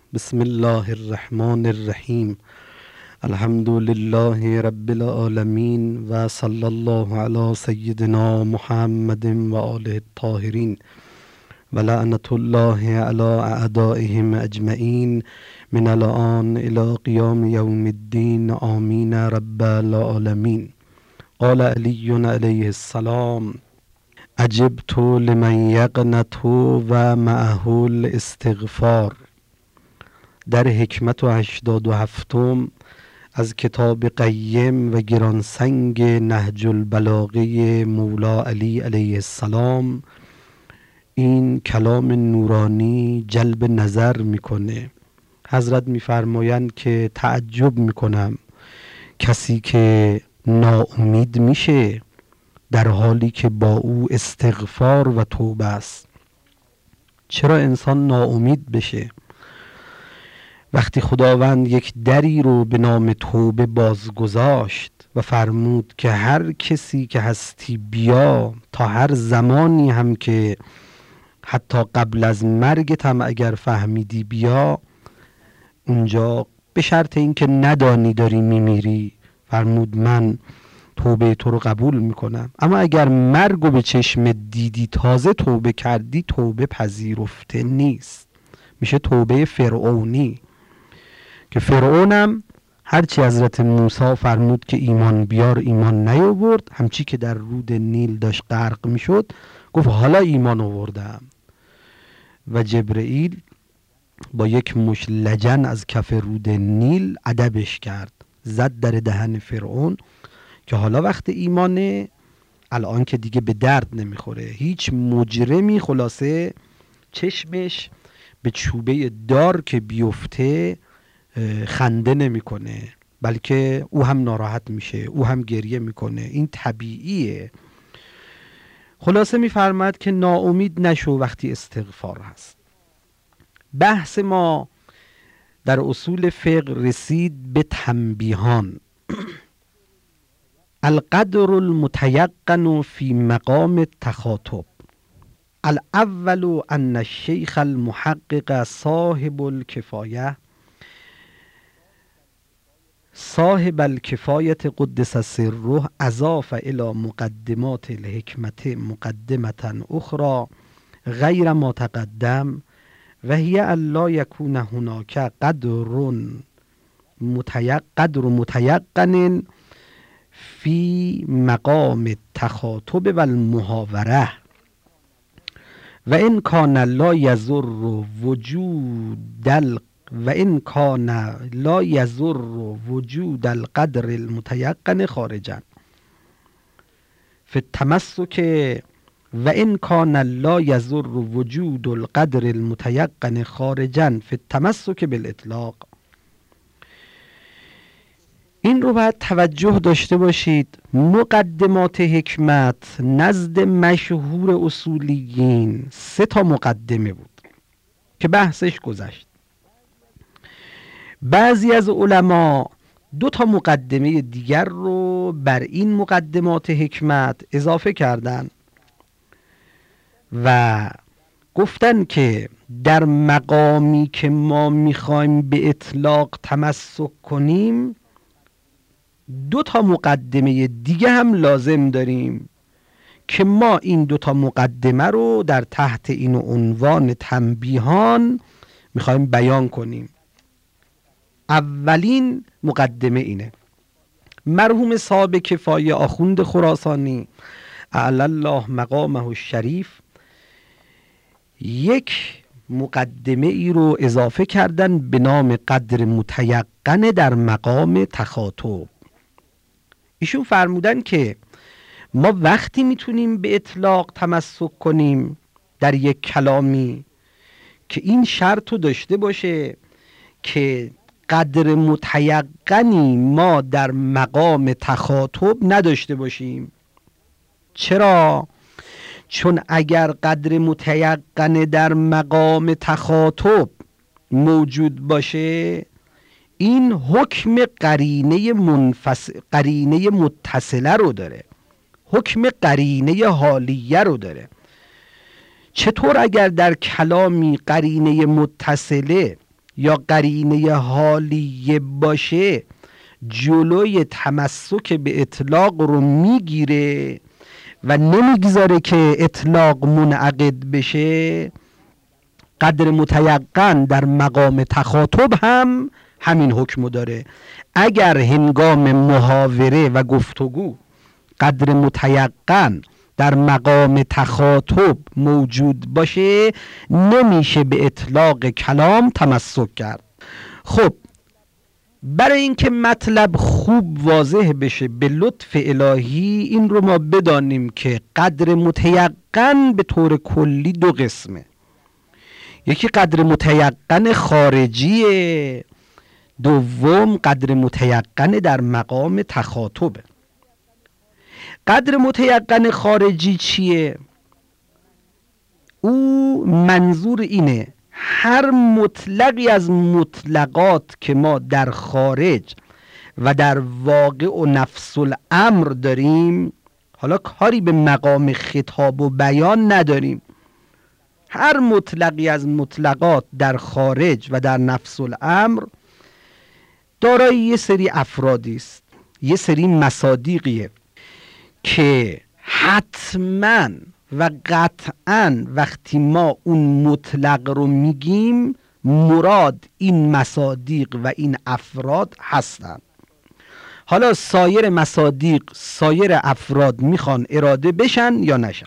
بسم الله الرحمن الرحیم. الحمد لله رب العالمین و صلی الله علی سیدنا محمد و آله الطاهرین و لعنت الله علی اعدائهم اجمعین من الان الی قیام یوم الدین آمین رب العالمین. قال علی علیه السلام: عجبت لمن یقنط و معه الاستغفار. در حکمت 87 از کتاب قیم و گرانسنگ نهج البلاغه مولا علی علیه السلام این کلام نورانی جلب نظر میکنه. حضرت میفرمایند که تعجب میکنم کسی که ناامید میشه در حالی که با او استغفار و توبه است. چرا انسان ناامید بشه؟ وقتی خداوند یک دری رو به نام توبه بازگذاشت و فرمود که هر کسی که هستی بیا، تا هر زمانی هم که حتی قبل از مرگت هم اگر فهمیدی بیا، اونجا به شرط اینکه ندانی داری میمیری فرمود من توبه تو رو قبول میکنم. اما اگر مرگ رو به چشم دیدی تازه توبه کردی، توبه پذیرفته نیست، میشه توبه فرعونی. که فرعونم هرچی حضرت موسی فرمود که ایمان بیار ایمان نیاورد، همچی که در رود نیل داشت غرق میشد گفت حالا ایمان آوردم. و جبرئیل با یک مش لجن از کف رود نیل ادبش کرد، زد در دهن فرعون که حالا وقت ایمانه، الان که دیگه به درد نمیخوره. هیچ مجرمی خلاصه چشمش به چوبه دار که بیفته خنده نمیکنه، بلکه او هم ناراحت میشه، او هم گریه میکنه. این طبیعیه. خلاصه میفرماد که ناامید نشو وقتی استغفار هست. بحث ما در اصول فقه رسید به تنبیهان. القدر المتيقن في مقام التخاطب. الاول ان الشيخ المحقق صاحب الكفایه صاحب الکفایة قدس سره اضاف الى مقدمات الحکمت مقدمة اخرى غیر ما تقدم و هی الا یکون هناک قدر متیقن فی مقام التخاطب و المحاوره و ان کان لا یضر وجود القدر المتيقن خارجا فی التمسک و ان کان لا یضر وجود القدر المتيقن خارجا فی التمسک بالاطلاق. این رو باید توجه داشته باشید. مقدمات حکمت نزد مشهور اصولیین 3 مقدمه بود که بحثش گذشت. بعضی از علما 2 مقدمه دیگر رو بر این مقدمات حکمت اضافه کردن و گفتن که در مقامی که ما میخوایم به اطلاق تمسک کنیم 2 مقدمه دیگه هم لازم داریم که ما این 2 مقدمه رو در تحت این عنوان تنبیهان میخوایم بیان کنیم. اولین مقدمه اینه. مرحوم صاحب کفایه آخوند خراسانی اعلی الله مقامه الشریف یک مقدمه ای رو اضافه کردن به نام قدر متیقن در مقام تخاطب. ایشون فرمودن که ما وقتی میتونیم به اطلاق تمسک کنیم در یک کلامی که این شرط رو داشته باشه که قدر متیقنی ما در مقام تخاطب نداشته باشیم. چرا؟ چون اگر قدر متیقن در مقام تخاطب موجود باشه این حکم قرینه متصله رو داره، حکم قرینه حالیه رو داره. چطور اگر در کلامی قرینه متصله یا قرینه حالیه باشه جلوی تمسک به اطلاق رو میگیره و نمیگذاره که اطلاق منعقد بشه، قدر متیقن در مقام تخاطب هم همین حکم داره. اگر هنگام محاوره و گفتگو قدر متیقن در مقام تخاطب موجود باشه نمیشه به اطلاق کلام تمسک کرد. خب برای اینکه مطلب خوب واضح بشه به لطف الهی این رو ما بدانیم که قدر متیقن به طور کلی دو قسمه. یکی قدر متیقن خارجیه، دوم قدر متیقن در مقام تخاطبه. قدر متیقن خارجی چیه؟ او منظور اینه هر مطلقی از مطلقات که ما در خارج و در واقع و نفس الامر داریم، حالا کاری به مقام خطاب و بیان نداریم، هر مطلقی از مطلقات در خارج و در نفس الامر دارای یه سری افرادی است، یه سری مصادیقیه که حتما و قطعا وقتی ما اون مطلق رو میگیم مراد این مصادیق و این افراد هستن. حالا سایر مصادیق، سایر افراد میخوان اراده بشن یا نشن،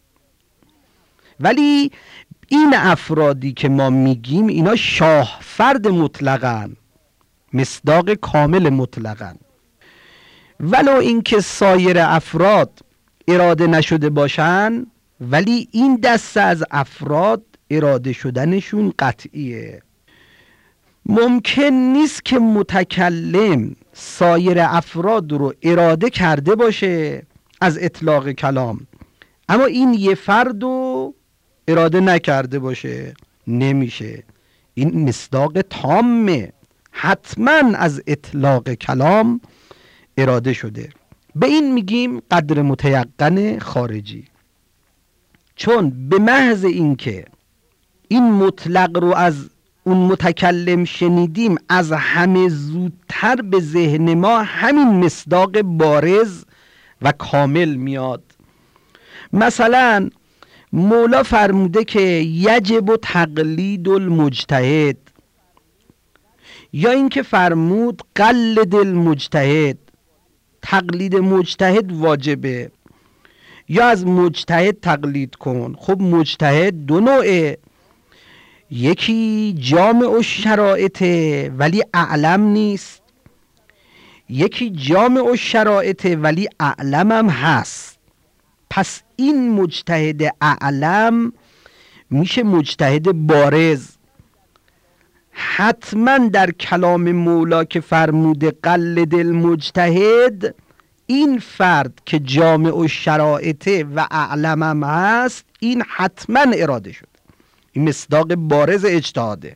ولی این افرادی که ما میگیم اینا شاه فرد مطلقن، مصداق کامل مطلقن، ولو اینکه سایر افراد اراده نشده باشن ولی این دسته از افراد اراده شدنشون قطعیه. ممکن نیست که متکلم سایر افراد رو اراده کرده باشه از اطلاق کلام اما این یه فرد رو اراده نکرده باشه، نمیشه. این مصداق تامه، حتما از اطلاق کلام اراده شده. به این میگیم قدر متیقن خارجی، چون به محض اینکه این مطلق رو از اون متکلم شنیدیم از همه زودتر به ذهن ما همین مصداق بارز و کامل میاد. مثلا مولا فرموده که یجب تقلید المجتهد، یا اینکه فرمود قلد المجتهد، تقلید مجتهد واجبه، یا از مجتهد تقلید کن. خب مجتهد دو نوعه، یکی جامع الشرائطه ولی اعلم نیست، یکی جامع الشرائطه ولی اعلم هم هست. پس این مجتهد اعلم میشه مجتهد بارز. حتما در کلام مولا که فرموده قلد المجتهد، این فرد که جامع الشرائطه و اعلم هم هست این حتما اراده شد، این مصداق بارز اجتهاده.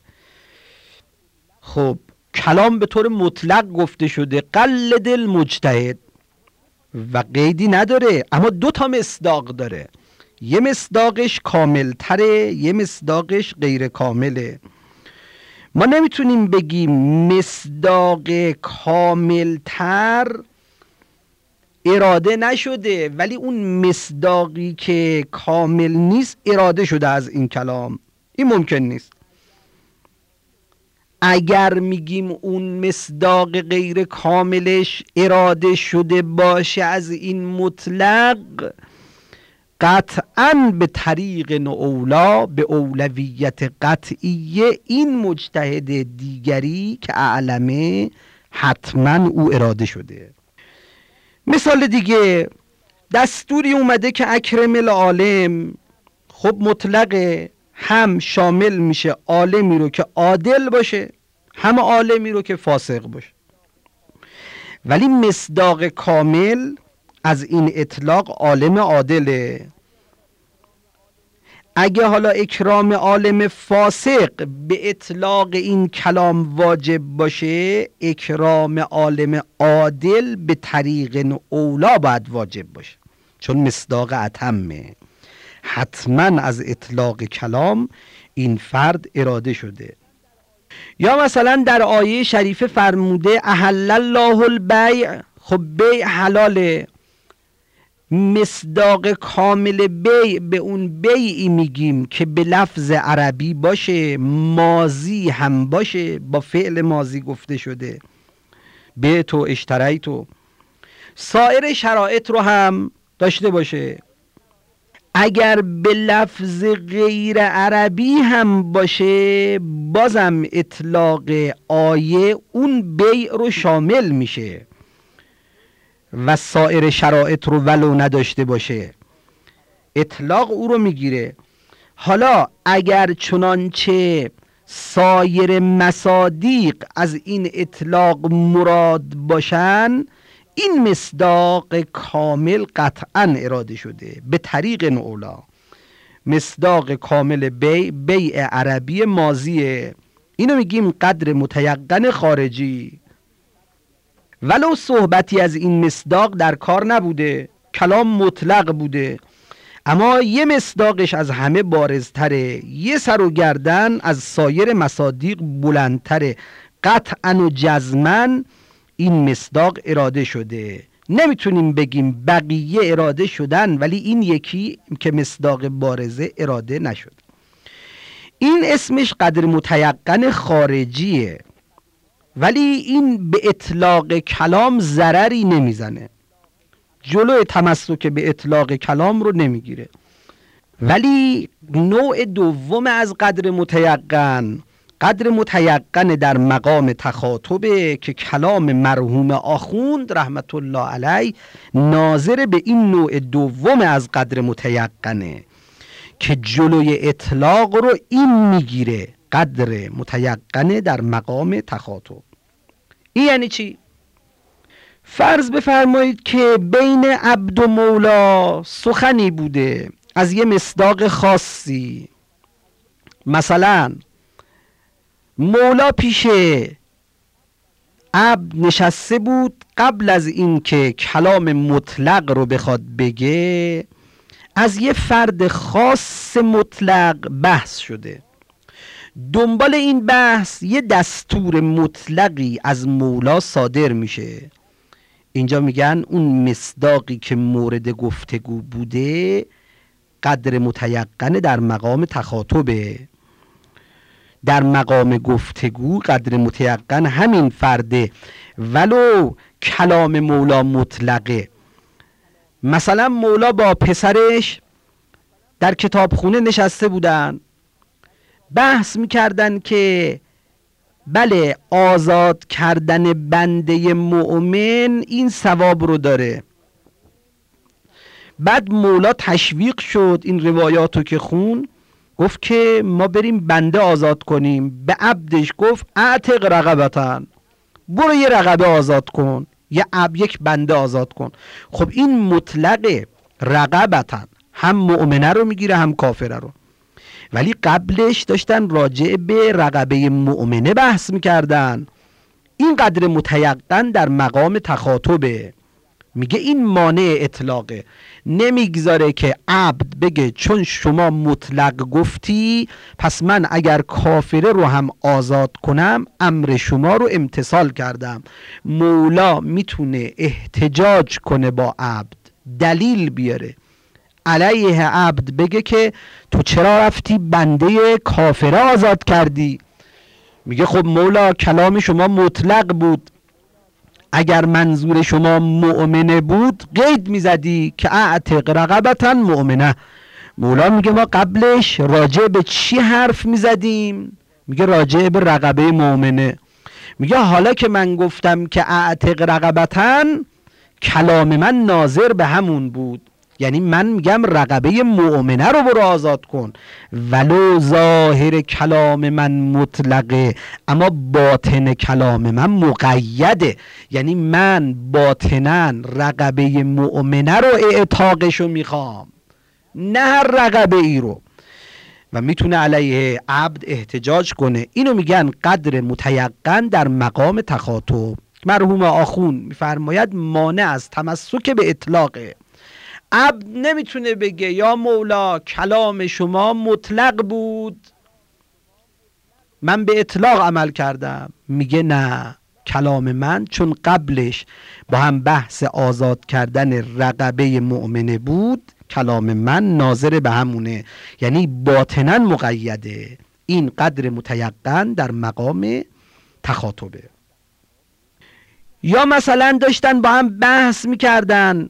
خب کلام به طور مطلق گفته شده قلد المجتهد و قیدی نداره، اما دو تا مصداق داره، یه مصداقش کامل تره، یه مصداقش غیر کامله. ما نمیتونیم بگیم مصداق کامل تر اراده نشده ولی اون مصداقی که کامل نیست اراده شده از این کلام، این ممکن نیست. اگر میگیم اون مصداق غیر کاملش اراده شده باشه از این مطلق، قطعاً به طریق اولا به اولویت قطعیه این مجتهد دیگری که اعلمه حتما او اراده شده. مثال دیگه، دستوری اومده که اکرم العالم، خب مطلقه، هم شامل میشه عالمی رو که عادل باشه هم عالمی رو که فاسق باشه، ولی مصداق کامل از این اطلاق عالم عادله. اگه حالا اکرام عالم فاسق به اطلاق این کلام واجب باشه، اکرام عالم عادل به طریق اولا باید واجب باشه، چون مصداق اتمه، حتما از اطلاق کلام این فرد اراده شده. یا مثلا در آیه شریفه فرموده احل الله البیع، خب بیع حلاله. مصداق کامل بیع به اون بیعی میگیم که به لفظ عربی باشه، ماضی هم باشه، با فعل ماضی گفته شده، بیعت و اشتریت و سایر شرایط رو هم داشته باشه. اگر به لفظ غیر عربی هم باشه بازم اطلاق آیه اون بیع رو شامل میشه و سایر شرایط رو ولو نداشته باشه اطلاق او رو میگیره. حالا اگر چنانچه سایر مصادیق از این اطلاق مراد باشن، این مصداق کامل قطعا اراده شده به طریق اولا. مصداق کامل بیع عربی ماضیه، اینو میگیم قدر متیقن خارجی. ولو صحبتی از این مصداق در کار نبوده، کلام مطلق بوده، اما یه مصداقش از همه بارزتره، یه سر و گردن از سایر مصادیق بلندتره، قطعا و جزمن این مصداق اراده شده. نمیتونیم بگیم بقیه اراده شدن ولی این یکی که مصداق بارزه اراده نشد. این اسمش قدر متیقن خارجیه، ولی این به اطلاق کلام ضرری نمیزنه، جلوی تمسک به اطلاق کلام رو نمیگیره. ولی نوع دوم از قدر متیقن در مقام تخاطبه که کلام مرحوم آخوند رحمت الله علیه ناظر به این نوع دوم از قدر متیقنه که جلوی اطلاق رو این میگیره، قدر متیقنه در مقام تخاطب. این یعنی چی؟ فرض بفرمایید که بین عبد و مولا سخنی بوده از یه مصداق خاصی، مثلا مولا پیش عبد نشسته بود، قبل از این که کلام مطلق رو بخواد بگه از یه فرد خاص مطلق بحث شده. دنبال این بحث یه دستور مطلقی از مولا صادر میشه. اینجا میگن اون مصداقی که مورد گفتگو بوده قدر متیقن در مقام تخاطبه. در مقام گفتگو قدر متیقن همین فرده ولو کلام مولا مطلقه. مثلا مولا با پسرش در کتابخونه نشسته بودن، بحث میکردن که بله آزاد کردن بنده مؤمن این ثواب رو داره. بعد مولا تشویق شد، این روایاتو که خون گفت که ما بریم بنده آزاد کنیم. به عبدش گفت اعتق رقبتن، برو یه رقبه آزاد کن، یک بنده آزاد کن. خب این مطلق رقبتن هم مؤمنه رو میگیره هم کافره رو. ولی قبلش داشتن راجع به رقبه مؤمنه بحث میکردن. این قدر متیقن در مقام تخاطبه، میگه این مانع اطلاقه، نمیگذاره که عبد بگه چون شما مطلق گفتی پس من اگر کافره رو هم آزاد کنم امر شما رو امتثال کردم. مولا میتونه احتجاج کنه با عبد، دلیل بیاره علیه عبد، بگه که تو چرا رفتی بنده کافره آزاد کردی؟ میگه خب مولا کلام شما مطلق بود، اگر منظور شما مؤمنه بود قید میزدی که اعتق رقبتن مؤمنه. مولا میگه ما قبلش راجع به چی حرف میزدیم؟ میگه راجع به رقبه مؤمنه. میگه حالا که من گفتم که اعتق رقبتن، کلام من ناظر به همون بود، یعنی من میگم رقبه مؤمنه رو برو آزاد کن، ولو ظاهر کلام من مطلقه اما باطن کلام من مقیده، یعنی من باطنا رقبه مؤمنه رو اعتاقشو میخوام نه هر رقبه ای رو، و میتونه علیه عبد احتجاج کنه. اینو میگن قدر متیقن در مقام تخاطب. مرحوم آخون میفرماید مانع از تمسک به اطلاقه. عبد نمیتونه بگه یا مولا کلام شما مطلق بود، من به اطلاق عمل کردم. میگه نه، کلام من چون قبلش با هم بحث آزاد کردن رقبه مؤمنه بود، کلام من ناظر به همونه، یعنی باطنا مقیده. این قدر متیقن در مقام تخاطبه. یا مثلا داشتن با هم بحث میکردن،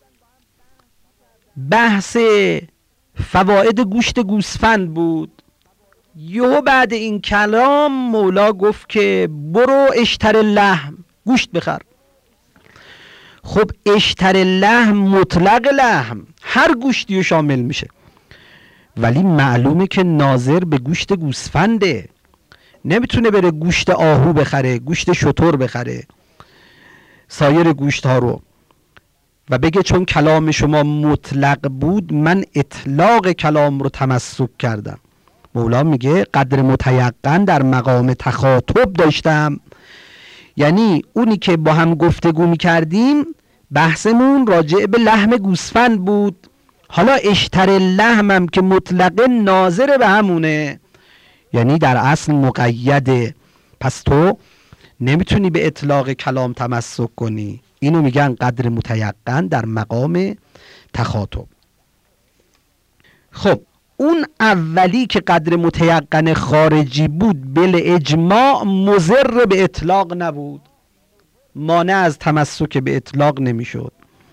بحث فواید گوشت گوسفند بود، یهو بعد این کلام مولا گفت که برو اشتر لحم، گوشت بخر. خب اشتر لحم مطلق لحم، هر گوشتی رو شامل میشه، ولی معلومه که ناظر به گوشت گوسفنده، نمیتونه بره گوشت آهو بخره، گوشت شتر بخره، سایر گوشت ها رو، و بگه چون کلام شما مطلق بود من اطلاق کلام رو تمسک کردم. مولا میگه قدر متیقن در مقام تخاطب داشتم، یعنی اونی که با هم گفتگو میکردیم بحثمون راجع به لحم گوسفند بود، حالا اشتر لحمم که مطلق ناظر به همونه، یعنی در اصل مقیده، پس تو نمیتونی به اطلاق کلام تمسک کنی. اینو میگن قدر متیقن در مقام تخاطب. خب اون اولی که قدر متیقن خارجی بود بل اجماع مضر به اطلاق نبود، مانع از تمسک به اطلاق نمیشد.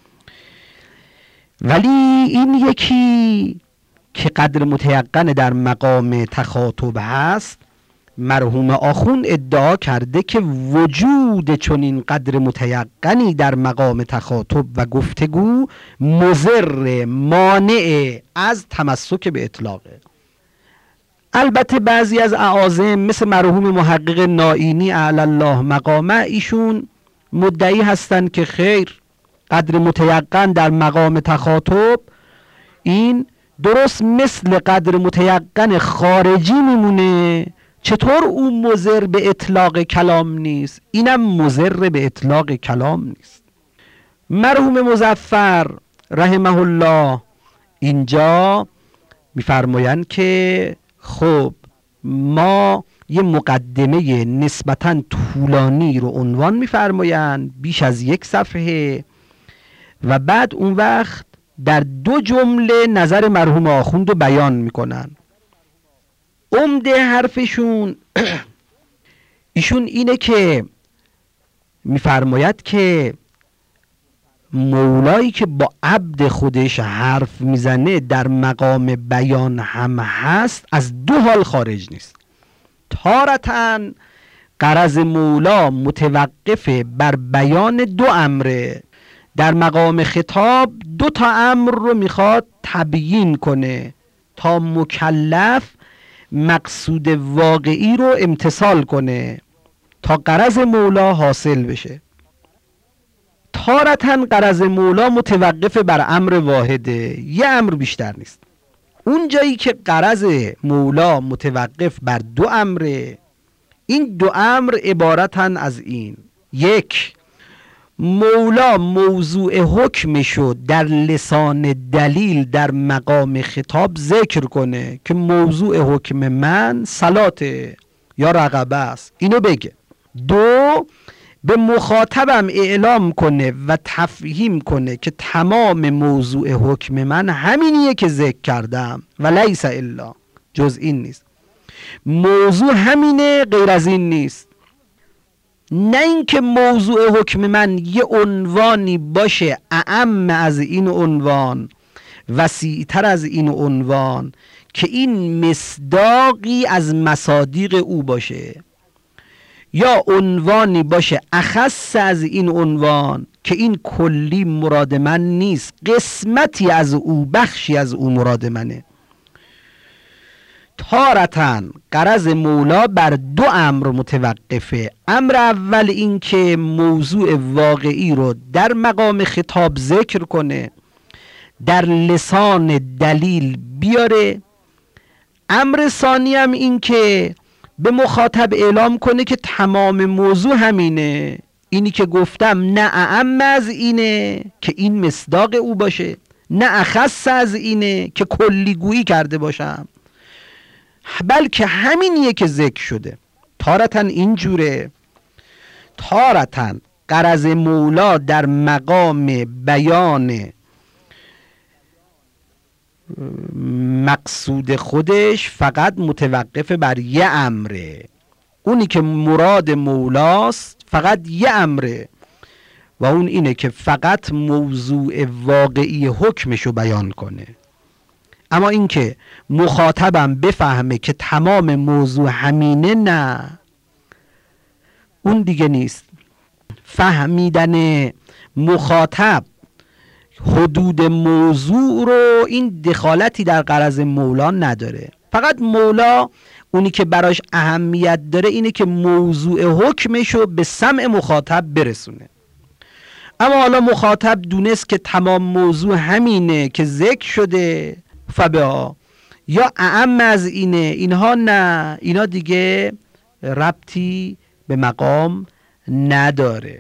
ولی این یکی که قدر متیقن در مقام تخاطب هست، مرحوم آخوند ادعا کرده که وجود چنین قدر متیقنی در مقام تخاطب و گفتگو مضر، مانع از تمسک به اطلاقه. البته بعضی از اعاظم مثل مرحوم محقق نائینی اعلی الله مقامه، ایشون مدعی هستند که خیر، قدر متیقن در مقام تخاطب این درست مثل قدر متیقن خارجی میمونه. چطور اون مضر به اطلاق کلام نیست، اینم مضر به اطلاق کلام نیست. مرحوم مظفر رحمه الله اینجا میفرمایند که خب ما یه مقدمه نسبتاً طولانی رو عنوان میفرمایند، بیش از 1 صفحه، و بعد اون وقت در 2 جمله نظر مرحوم آخوند رو بیان میکنن. عمده حرفشون ایشون اینه که میفرماید که مولایی که با عبد خودش حرف میزنه در مقام بیان هم هست، از 2 حال خارج نیست. تارتاً غرض مولا متوقف بر بیان 2 امره، در مقام خطاب 2 تا امر رو میخواد تبیین کنه تا مکلف مقصود واقعی رو امتثال کنه، تا غرض مولا حاصل بشه. تارتاً غرض مولا متوقف بر امر واحده، 1 امر بیشتر نیست. اون جایی که غرض مولا متوقف بر 2 امره، این 2 امر عبارتن از این: 1، مولا موضوع حکمشو در لسان دلیل در مقام خطاب ذکر کنه که موضوع حکم من صلاته یا رقبه است، اینو بگه. 2، به مخاطبم اعلام کنه و تفهیم کنه که تمام موضوع حکم من همینیه که ذکر کردم و لیس الا، جز این نیست. موضوع همینه، غیر از این نیست. نه اینکه موضوع حکم من یه عنوانی باشه اعم از این عنوان، وسیع‌تر از این عنوان، که این مصداقی از مصادیق او باشه، یا عنوانی باشه اخص از این عنوان که این کلی مراد من نیست، قسمتی از او، بخشی از او مراد منه. تارتاً غرض مولا بر 2 امر متوقفه. امر اول این که موضوع واقعی رو در مقام خطاب ذکر کنه، در لسان دلیل بیاره. امر ثانی هم این که به مخاطب اعلام کنه که تمام موضوع همینه، اینی که گفتم نه اعم از اینه که این مصداق او باشه، نه اخص از اینه که کلی گویی کرده باشم. بلکه همینیه که ذکر شده. تارةً اینجوره، تارةً غرض مولا در مقام بیان مقصود خودش فقط متوقف بر یه امره. اونی که مراد مولاست فقط یه امره و اون اینه که فقط موضوع واقعی حکمشو بیان کنه. اما این که مخاطبم بفهمه که تمام موضوع همینه، نه، اون دیگه نیست. فهمیدن مخاطب حدود موضوع رو این دخالتی در غرض مولا نداره. فقط مولا اونی که براش اهمیت داره اینه که موضوع حکمش رو به سمع مخاطب برسونه. اما حالا مخاطب دونست که تمام موضوع همینه که ذکر شده، فبها، یا اعم از اینه، اینها نه، اینا دیگه ربطی به مقام نداره.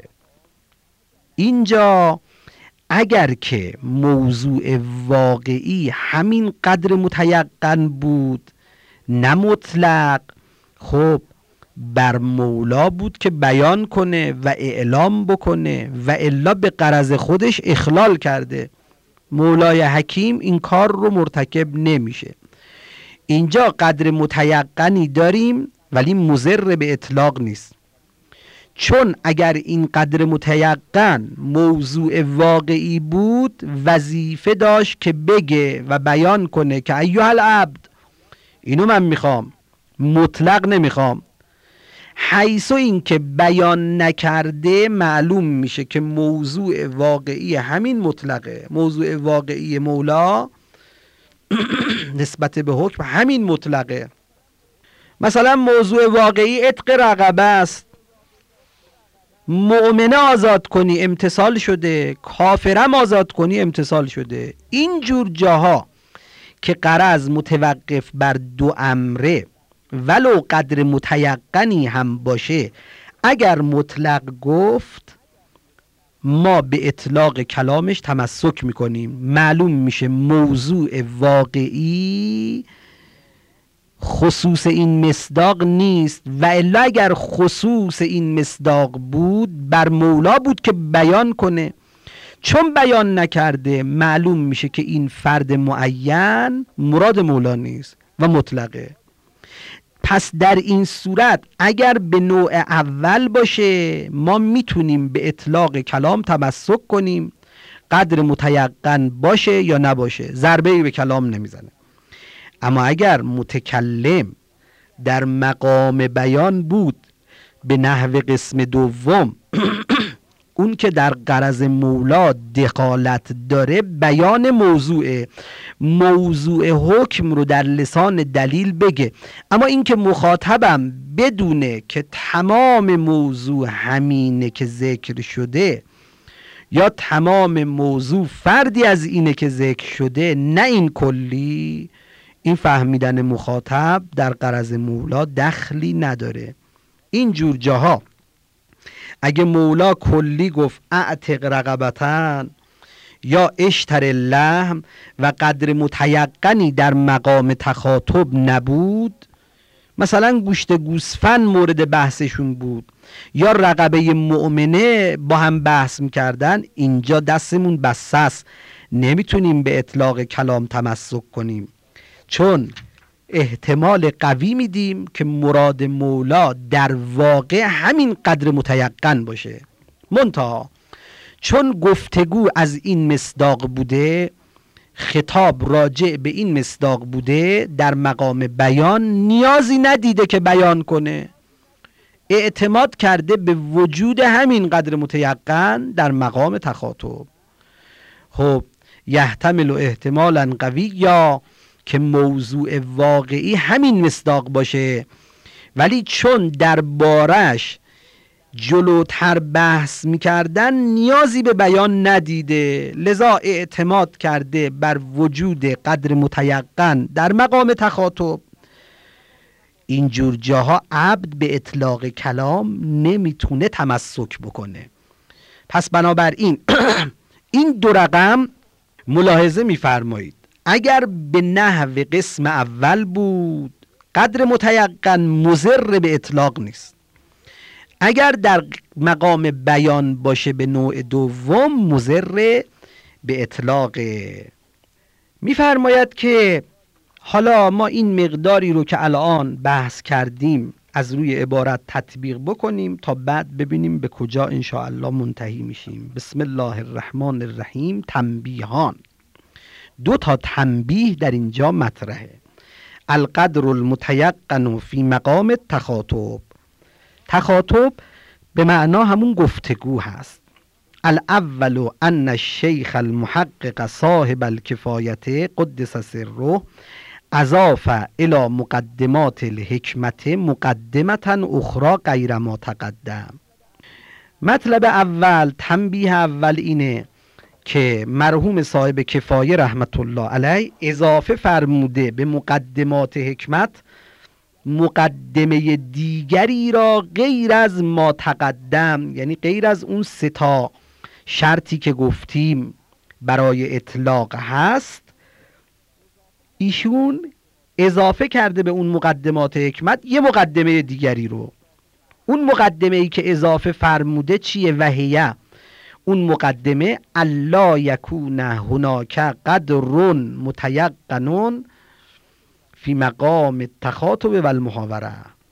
اینجا اگر که موضوع واقعی همین قدر متیقن بود نه مطلق، خب بر مولا بود که بیان کنه و اعلام بکنه و الا به غرض خودش اخلال کرده. مولای حکیم این کار رو مرتکب نمیشه. اینجا قدر متیقنی داریم ولی مضر به اطلاق نیست، چون اگر این قدر متیقن موضوع واقعی بود وظیفه داشت که بگه و بیان کنه که ایها العبد اینو من میخوام، مطلق نمیخوام. حیث این که بیان نکرده معلوم میشه که موضوع واقعی همین مطلقه، موضوع واقعی مولا نسبت به حکم همین مطلقه. مثلا موضوع واقعی عتق رقبه است، مؤمنه آزاد کنی امتثال شده، کافرم آزاد کنی امتثال شده. این جور جاها که غرض متوقف بر دو امره ولو قدر متیقنی هم باشه، اگر مطلق گفت ما به اطلاق کلامش تمسک میکنیم. معلوم میشه موضوع واقعی خصوص این مصداق نیست و الا اگر خصوص این مصداق بود بر مولا بود که بیان کنه. چون بیان نکرده معلوم میشه که این فرد معین مراد مولا نیست و مطلقه. پس در این صورت اگر به نوع اول باشه ما میتونیم به اطلاق کلام تمسک کنیم، قدر متیقن باشه یا نباشه، ضربه‌ای به کلام نمیزنه. اما اگر متکلم در مقام بیان بود به نحو قسم دوم اون که در غرض مولا دخالت داره بیان موضوع حکم رو در لسان دلیل بگه. اما این که مخاطبم بدونه که تمام موضوع همینه که ذکر شده یا تمام موضوع فردی از اینه که ذکر شده نه این کلی، این فهمیدن مخاطب در غرض مولا دخلی نداره. این جور جاها اگه مولا کلی گفت اعتق رقبتن یا اشتر اللحم و قدر متیقنی در مقام تخاطب نبود، مثلا گوشت گوسفند مورد بحثشون بود یا رقبه مؤمنه با هم بحث میکردن، اینجا دستمون بسته است، نمیتونیم به اطلاق کلام تمسک کنیم، چون احتمال قوی میدیم که مراد مولا در واقع همین قدر متیقن باشه. منتها چون گفتگو از این مصداق بوده، خطاب راجع به این مصداق بوده، در مقام بیان نیازی ندیده که بیان کنه، اعتماد کرده به وجود همین قدر متیقن در مقام تخاطب. خب یحتمل احتمالا قوی یا که موضوع واقعی همین مصداق باشه، ولی چون در بارش جلوتر بحث میکردن نیازی به بیان ندیده، لذا اعتماد کرده بر وجود قدر متیقن در مقام تخاطب. اینجور جاها عبد به اطلاق کلام نمیتونه تمسک بکنه. پس بنابراین این دو رقم ملاحظه میفرمایید، اگر به نحو قسم اول بود قدر متیقن مضر به اطلاق نیست. اگر در مقام بیان باشه به نوع دوم مضر به اطلاق. میفرماید که حالا ما این مقداری رو که الان بحث کردیم از روی عبارت تطبیق بکنیم تا بعد ببینیم به کجا انشاءالله منتهی میشیم. بسم الله الرحمن الرحیم. تنبیهان، 2 تا تنبیه در اینجا مطرحه. القدر المتیقن فی مقام تخاطب. تخاطب به معنا همون گفتگو هست. الاول ان الشیخ المحقق صاحب الکفایت قدس سره اضاف الى مقدمات الحکمت مقدمتا اخرى غیر ما تقدم. مطلب اول، تنبیه اول اینه که مرحوم صاحب کفایه رحمت الله علیه اضافه فرموده به مقدمات حکمت مقدمه دیگری را غیر از ما تقدم، یعنی غیر از اون 3 تا شرطی که گفتیم برای اطلاق هست، ایشون اضافه کرده به اون مقدمات حکمت یه مقدمه دیگری رو. اون مقدمه ای که اضافه فرموده چیه؟ وهیه، اون مقدمه الا یکون هناک قدر متیقن فی مقام التخاطب و المحاوره،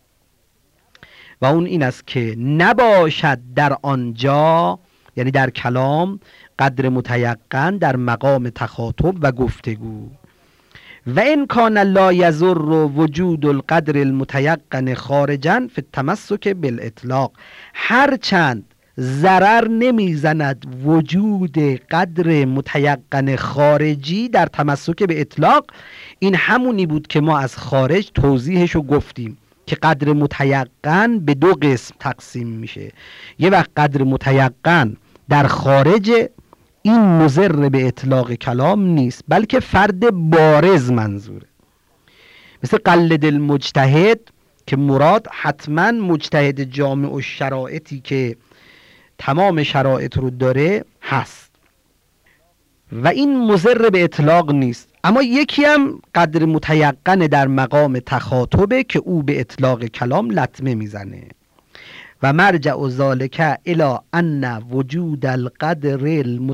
و اون این است که نباشد در آنجا، یعنی در کلام، قدر متیقن در مقام تخاطب و گفتگو. و این کان لا یضر وجود القدر المتیقن خارجا فی التمسک بالاطلاق، هرچند ضرر نمیزند وجود قدر متیقن خارجی در تمسک به اطلاق. این همونی بود که ما از خارج توضیحشو گفتیم که قدر متیقن به 2 قسم تقسیم میشه. یه وقت قدر متیقن در خارج، این مضر به اطلاق کلام نیست بلکه فرد بارز منظوره، مثل قلد المجتهد که مراد حتما مجتهد جامع و شرایطی که تمام شرایط رو داره هست، و این مضر به اطلاق نیست. اما یکی هم قدر متیقن در مقام تخاطبه که او به اطلاق کلام لطمه میزنه. و مرجع ذالک الی ان وجود القدر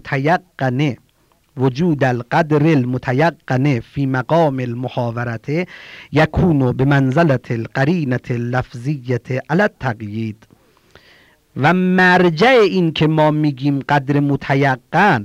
المتیقن فی مقام المحاورته یکون بمنزلة القرینة اللفظیة علی التقیید. و مرجع این که ما میگیم قدر متیقن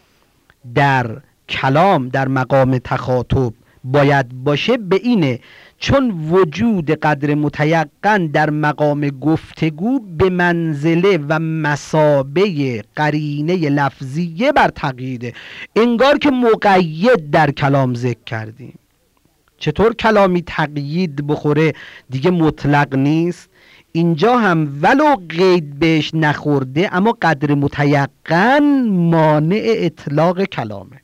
در کلام در مقام تخاطب باید باشه به اینه چون وجود قدر متیقن در مقام گفتگو به منزله و مثابه قرینه لفظیه بر تقییده، انگار که مقید در کلام ذکر کردیم. چطور کلامی تقیید بخوره دیگه مطلق نیست؟ اینجا هم ولو قید بهش نخورده اما قدر متیقن مانع اطلاق کلامه.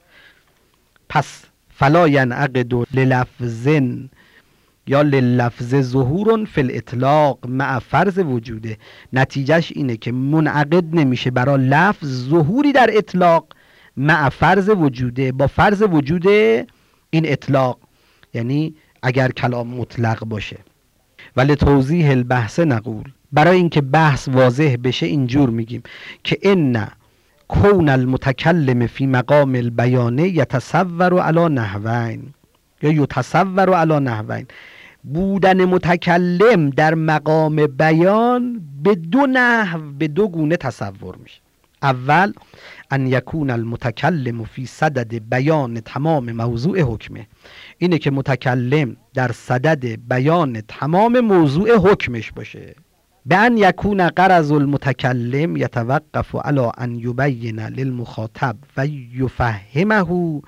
پس فلا ینعقد للفظ یا للفظ ظهور فی الاطلاق مع فرض وجوده. نتیجهش اینه که منعقد نمیشه برای لفظ ظهوری در اطلاق مع فرض وجوده، با فرض وجود این اطلاق، یعنی اگر کلام مطلق باشه. ولی توضیح البحث نقول، برای اینکه بحث واضح بشه اینجور میگیم که ان کون المتکلم فی مقام البیان یتصور علی نحوین یا یتصور علی نحوین. بودن متکلم در مقام بیان به 2 نحو، به 2 گونه تصور میشه. اول ان یکون المتکلم فی صدد بیان تمام موضوع حکمه، اینه که متکلم در صدد بیان تمام موضوع حکمش باشه. به ان یکون غرض المتکلم یتوقف علی ان یبین للمخاطب و یفهمه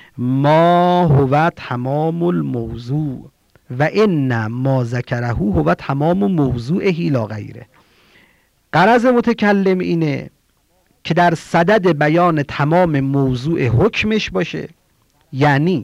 ما هو تمام الموضوع و ان ما ذکره هو تمام موضوعه لا غیره. غرض متکلم اینه که در صدد بیان تمام موضوع حکمش باشه، یعنی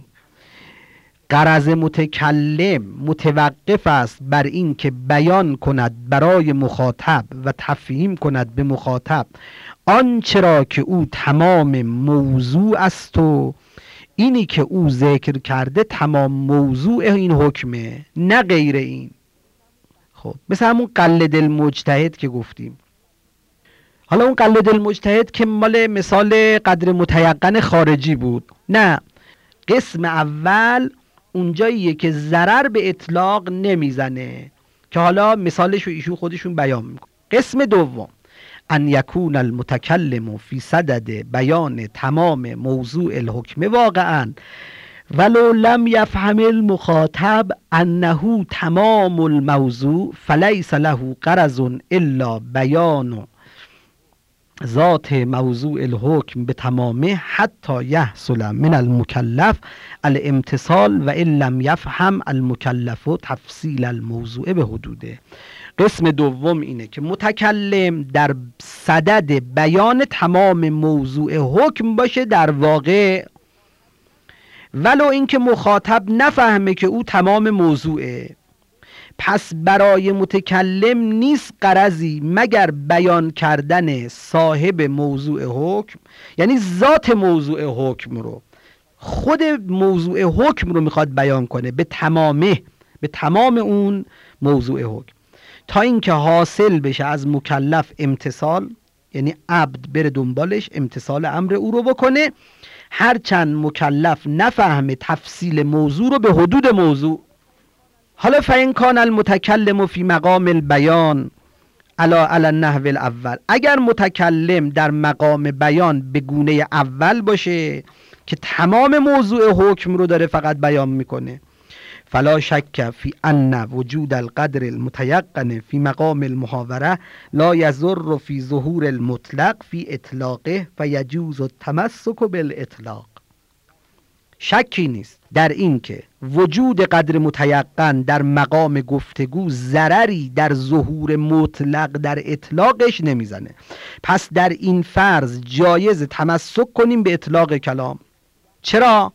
غرض متکلم متوقف است بر این که بیان کند برای مخاطب و تفهیم کند به مخاطب آنچه را که او تمام موضوع است و اینی که او ذکر کرده تمام موضوع این حکمه، نه غیر این. خب مثل همون قلد المجتهد که گفتیم. حالا اون قلد المجتهد که مال مثال قدر متیقن خارجی بود، نه، قسم اول اونجاییه که ضرر به اطلاق نمیزنه که حالا مثالش رو ایشون خودشون بیان میکنه. قسم دوم ان یکون المتکلم فی صدد بیان تمام موضوع الحکم واقعا ولو لم یفهم المخاطب انه تمام الموضوع فلیس له غرض الا بیان ذات موضوع الحکم به تمامه حتی یحصل من المکلف الامتصال و ان لم یفهم المکلف تفصیل الموضوع به حدوده. قسم دوم اینه که متکلم در صدد بیان تمام موضوع حکم باشه در واقع، ولو اینکه مخاطب نفهمه که او تمام موضوعه. پس برای متکلم نیست غرضی مگر بیان کردن صاحب موضوع حکم، یعنی ذات موضوع حکم رو، خود موضوع حکم رو میخواد بیان کنه به تمامه، به تمام اون موضوع حکم، تا اینکه حاصل بشه از مکلف امتصال، یعنی عبد بره دنبالش امتصال امر او رو بکنه، هرچند مکلف نفهمه تفصیل موضوع رو به حدود موضوع. حالا فإن کان المتکلم فی مقام البیان علی النحو الاول، اگر متکلم در مقام بیان به گونه اول باشه که تمام موضوع حکم رو داره فقط بیان میکنه، فلا شک فی ان وجود القدر المتیقن فی مقام المحاوره لا یضر فی ظهور المطلق فی اطلاقه فیجوز التمسک بالاطلاق. شکی نیست در این که وجود قدر متیقن در مقام گفتگو ضرری در ظهور مطلق در اطلاقش نمیزنه، پس در این فرض جایز تمسک کنیم به اطلاق کلام. چرا؟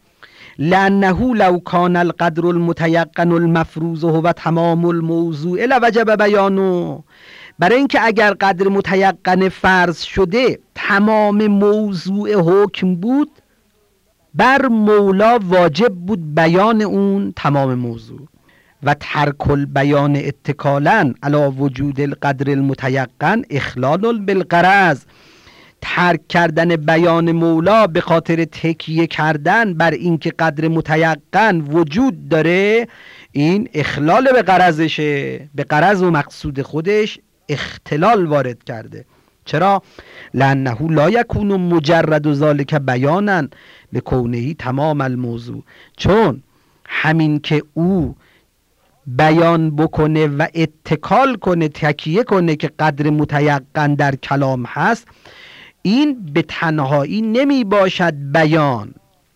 لانه لو کان القدر المتیقن المفروض هو تمام الموضوع لوجب بیانه، برای اینکه اگر قدر متیقن فرض شده تمام موضوع حکم بود، بر مولا واجب بود بیان اون تمام موضوع. و ترک البیان اتکالا علی وجود القدر المتیقن اخلال بالغرض، ترک کردن بیان مولا به خاطر تکیه کردن بر اینکه قدر متیقن وجود داره، این اخلال به غرضشه، به غرض و مقصود خودش اختلال وارد کرده. چرا؟ لانه لا یکون مجرد ذلک بیانا لکونه تمام الموضوع، چون همین که او بیان بکنه و اتکال کنه، تکیه کنه که قدر متیقن در کلام هست، این به تنهایی نمی باشد بیان.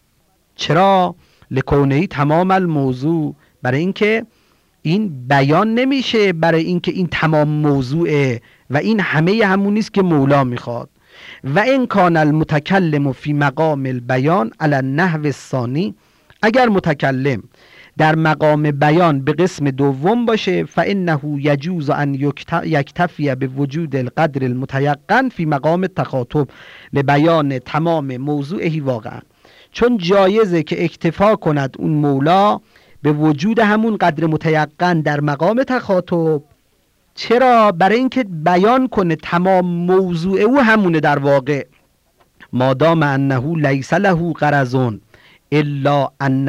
چرا؟ لکونه تمام الموضوع، برای اینکه این بیان نمیشه برای اینکه این تمام موضوعه و این همه همون نیست که مولا میخواد. و ان کان المتکلم فی مقام البیان علی النحو الثانی، اگر متکلم در مقام بیان به قسم دوم باشه، فانه یجوز ان یکتفی به وجود القدر المتیقن فی مقام التخاطب لبیان تمام موضوعه واقعا، چون جایزه که اکتفا کند اون مولا به وجود همون قدر متیقن در مقام تخاطب. چرا؟ برای اینکه بیان کنه تمام موضوع او همونه در واقع، مادام انه لیس له غرض الا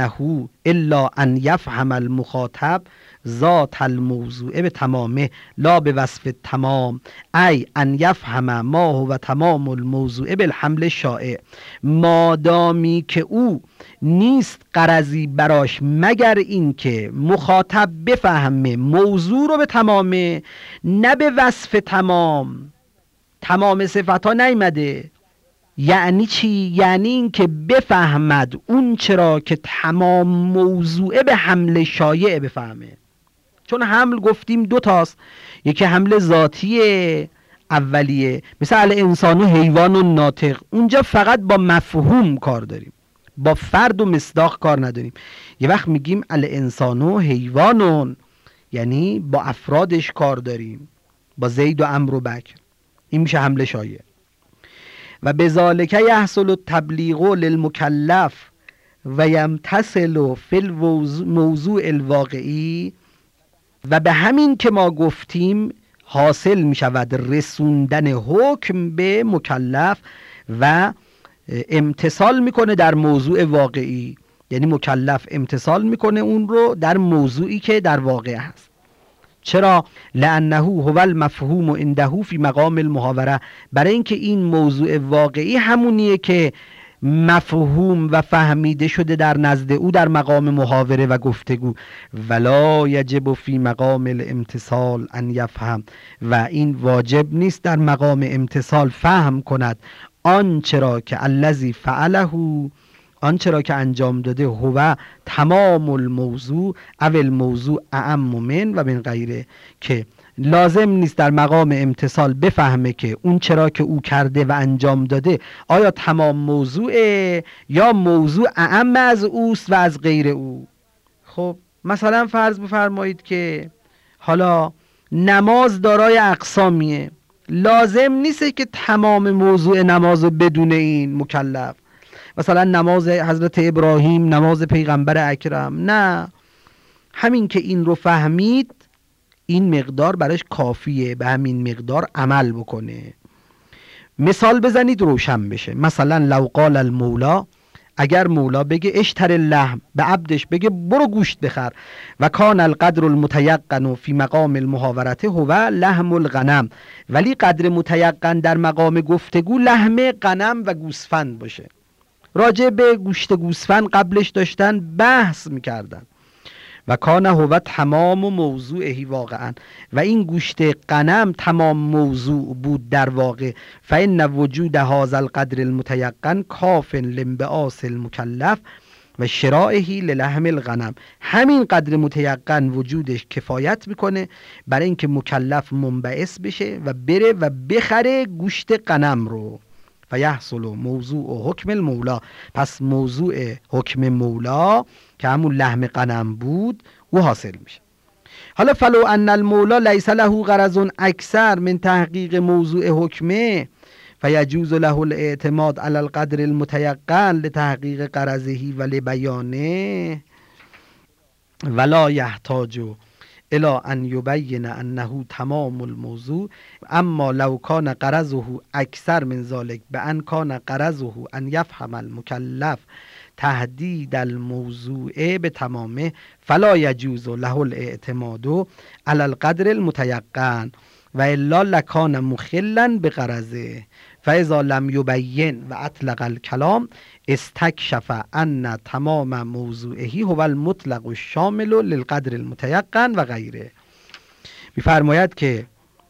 ان یفهم المخاطب ذات الموضوع به تمامه لا به وصف تمام، ای ان یفهم ما هو تمام الموضوع بالحمل شائع، مادامی که او نیست غرضی براش مگر این که مخاطب بفهمه موضوع رو به تمامه، نه به وصف تمام. تمام صفت ها نیمده. یعنی چی؟ یعنی این که بفهمد اون چرا که تمام موضوعه به حمل شایع بفهمه. چون حمل گفتیم دو تاست، یکی حمل ذاتی اولیه مثل الانسان و حیوان و ناطق، اونجا فقط با مفهوم کار داریم، با فرد و مصداق کار نداریم. یه وقت میگیم الانسان و حیوانون، یعنی با افرادش کار داریم، با زید و عمرو و بکر، این میشه حمل شایع. و بذالک یحصل التبلیغ للمکلف و یمتصل فی الموضوع الواقعی، و به همین که ما گفتیم حاصل می شود رسوندن حکم به مکلف و امتثال میکنه در موضوع واقعی، یعنی مکلف امتثال میکنه اون رو در موضوعی که در واقع هست. چرا؟ لانه هو المفهوم عنده فی مقام المحاوره، برای اینکه این موضوع واقعی همونیه که مفهوم و فهمیده شده در نزد او در مقام محاوره و گفتگو. ولا یجب فی مقام الامتثال ان یفهم، و این واجب نیست در مقام امتثال فهم کند آنچه را که الذی فعله، آنچه را که انجام داده، هو تمام الموضوع او الموضوع اعم من و من غیره، که لازم نیست در مقام امتثال بفهمه که اون چرا که او کرده و انجام داده آیا تمام موضوعه یا موضوع اعم از اوست و از غیر او. خب مثلا فرض بفرمایید که حالا نماز دارای اقسامیه، لازم نیست که تمام موضوع نماز بدون این مکلف، مثلا نماز حضرت ابراهیم، نماز پیغمبر اکرم، نه، همین که این رو فهمید این مقدار براش کافیه، به همین مقدار عمل بکنه. مثال بزنید روشن بشه. مثلا لو قال المولا، اگر مولا بگه اشتر اللحم، به عبدش بگه برو گوشت بخر، و کان القدر المتیقن فی مقام المحاورته هو لحم الغنم، ولی قدر متیقن در مقام گفتگو لحم غنم و گوسفند باشه. راجع به گوشت گوسفند قبلش داشتن بحث میکردن. و کان هو تمام موضوعی واقعا، و این گوشت غنم تمام موضوع بود در واقع. فإن وجود هذا القدر المتیقن کاف لانبعاث المکلف و شرائه للحم الغنم، همین قدر متیقن وجودش کفایت میکنه برای اینکه مکلف منبعث بشه و بره و بخره گوشت غنم رو. فیحصل موضوع حکم المولا، پس موضوع حکم مولا که همون لحم غنم بود او حاصل میشه. حالا فلو ان المولا لیس له غرض اکثر من تحقیق موضوع حکمه فیجوز له الاعتماد علی القدر المتیقن لتحقیق غرضه و لبیانه ولا یحتاج الی ان یبین انه تمام الموضوع، اما لو کان غرضه اکثر من ذلك بان کان غرضه ان یفهم المکلف تهدید الموضوع به تمامه فلا یجوز له الاعتماد علی القدر المتیقن و الا لکان مخلا بغرضه، فاذا لم یبین و اطلق الکلام استکشف ان تمام موضوعه هو المطلق الشامل للقدر المتیقن و غیره. می‌فرماید که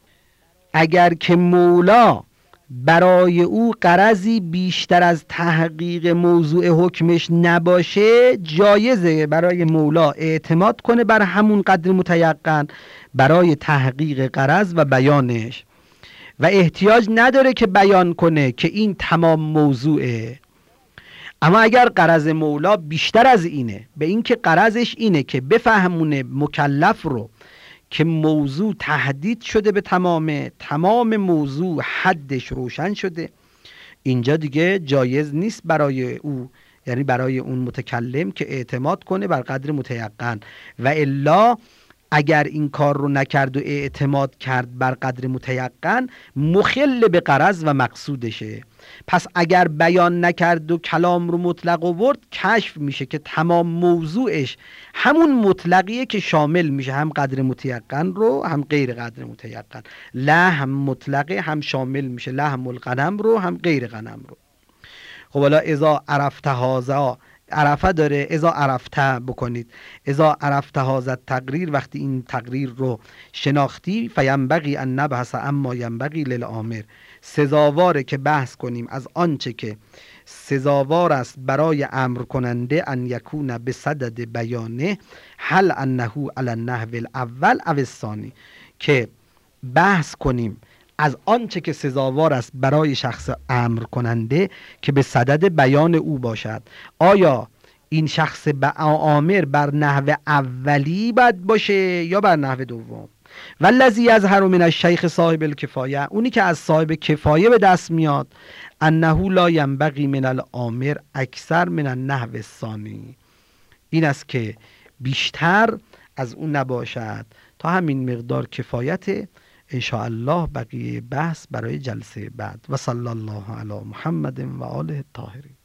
اگر که مولا برای او غرضی بیشتر از تحقیق موضوع حکمش نباشه، جایزه برای مولا اعتماد کنه بر همون قدر متیقن برای تحقیق غرض و بیانش، و احتیاج نداره که بیان کنه که این تمام موضوعه. اما اگر غرض مولا بیشتر از اینه، به این که غرضش اینه که بفهمونه مکلف رو که موضوع تهدید شده به تمام موضوع حدش روشن شده، اینجا دیگه جایز نیست برای او، یعنی برای اون متکلم که اعتماد کنه بر قدر متیقن، و الا اگر این کار رو نکرد و اعتماد کرد بر قدر متیقن مخل به غرض و مقصودشه. پس اگر بیان نکرد و کلام رو مطلق آورد، کشف میشه که تمام موضوعش همون مطلقیه که شامل میشه هم قدر متیقن رو هم غیر قدر متیقن. لحم مطلقه هم شامل میشه لحم الغنم رو هم غیر غنم رو. خب حالا اذا عرفت هذا، عرفه داره، اذا عرفته بکنید، اذا عرفت هذا تقریر، وقتی این تقریر رو شناختی، فینبغی ان نبحث اما ینبغی للآمر، سزاواره که بحث کنیم از آنچه که سزاوار است برای امر کننده، ان یکون بصدد بیانه هل انه علی النحو الاول او الثانی، که بحث کنیم از آنچه که سزاوار است برای شخص امر کننده که به صدد بیان او باشد، آیا این شخص آمر بر نحو اولی باید باشه یا بر نحو دوم. والذی یظهر من الشیخ صاحب الکفایه، اونی که از صاحب کفایه به دست میاد، انه لا ینبغی من الامر اکثر من النحو الثانی، این است که بیشتر از اون نباشد، تا همین مقدار کفایت. ان شاء الله بقیه بحث برای جلسه بعد. و صلی الله علی محمد و آله الطاهرین.